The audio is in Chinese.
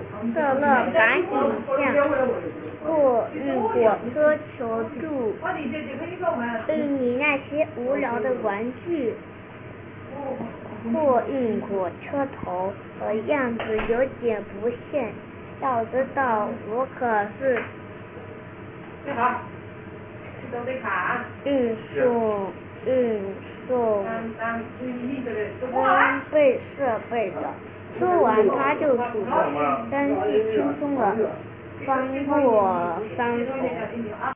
色乐感影像，或运火车求助，运你那些无聊的玩具，或运火车头和样子有点不像，要知道我可是运送装备设备的。说完他就拄着单骑轻松地翻过山谷。